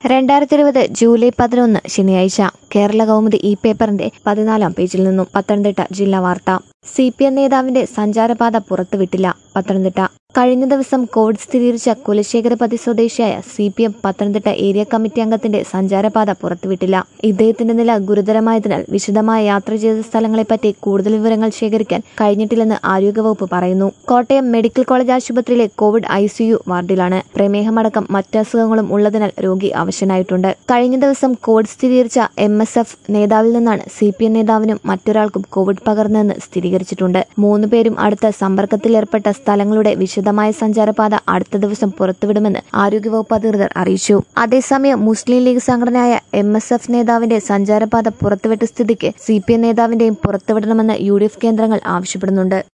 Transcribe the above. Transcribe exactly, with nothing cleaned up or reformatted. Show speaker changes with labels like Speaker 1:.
Speaker 1: രണ്ടായിരത്തി ഇരുപത് ജൂലൈ പതിനൊന്ന് ശനിയാഴ്ച കേരള കൗമുദി ഈ പേപ്പറിന്റെ പതിനാലാം പേജിൽ നിന്നും പത്തനംതിട്ട ജില്ലാ വാർത്ത. സി പി എം നേതാവിന്റെ സഞ്ചാരപാത പുറത്തുവിട്ടില്ല. പത്തനംതിട്ട. കഴിഞ്ഞ ദിവസം കോവിഡ് സ്ഥിരീകരിച്ച കുലശേഖരപതി സ്വദേശിയായ C P M Pathanamthitta area committee അംഗത്തിന്റെ സഞ്ചാരപാത പുറത്തുവിട്ടില്ല. ഇദ്ദേഹത്തിന്റെ നില ഗുരുതരമായതിനാൽ വിശദമായ യാത്ര ചെയ്ത സ്ഥലങ്ങളെപ്പറ്റി കൂടുതൽ വിവരങ്ങൾ ശേഖരിക്കാൻ കഴിഞ്ഞിട്ടില്ലെന്ന് ആരോഗ്യവകുപ്പ് പറയുന്നു. കോട്ടയം മെഡിക്കൽ കോളേജ് ആശുപത്രിയിലെ കോവിഡ് ഐ സി യു വാർഡിലാണ്. പ്രമേഹമടക്കം മറ്റസുഖങ്ങളും ഉള്ളതിനാൽ രോഗി അവശനായിട്ടുണ്ട്. കഴിഞ്ഞ ദിവസം കോവിഡ് സ്ഥിരീകരിച്ച എം എസ് എഫ് നേതാവിൽ നിന്നാണ് സി പി എം നേതാവിനും മറ്റൊരാൾക്കും കോവിഡ് പകർന്നതെന്ന് സ്ഥിരീകരിച്ചിട്ടുണ്ട്. മൂന്ന് പേരും അടുത്ത സമ്പർക്കത്തിലേർപ്പെട്ട സ്ഥലങ്ങളുടെ വിശദമായ സഞ്ചാരപാത അടുത്ത ദിവസം പുറത്തുവിടുമെന്ന് ആരോഗ്യവകുപ്പ് അധികൃതർ അറിയിച്ചു. അതേസമയം മുസ്ലിം ലീഗ് സംഘടനയായ എം എസ് എഫ് നേതാവിന്റെ സഞ്ചാരപാത പുറത്തുവിട്ട സ്ഥിതിക്ക് സി പി എം നേതാവിന്റെയും പുറത്തുവിടണമെന്ന് യു ഡി എഫ് കേന്ദ്രങ്ങൾ ആവശ്യപ്പെടുന്നുണ്ട്.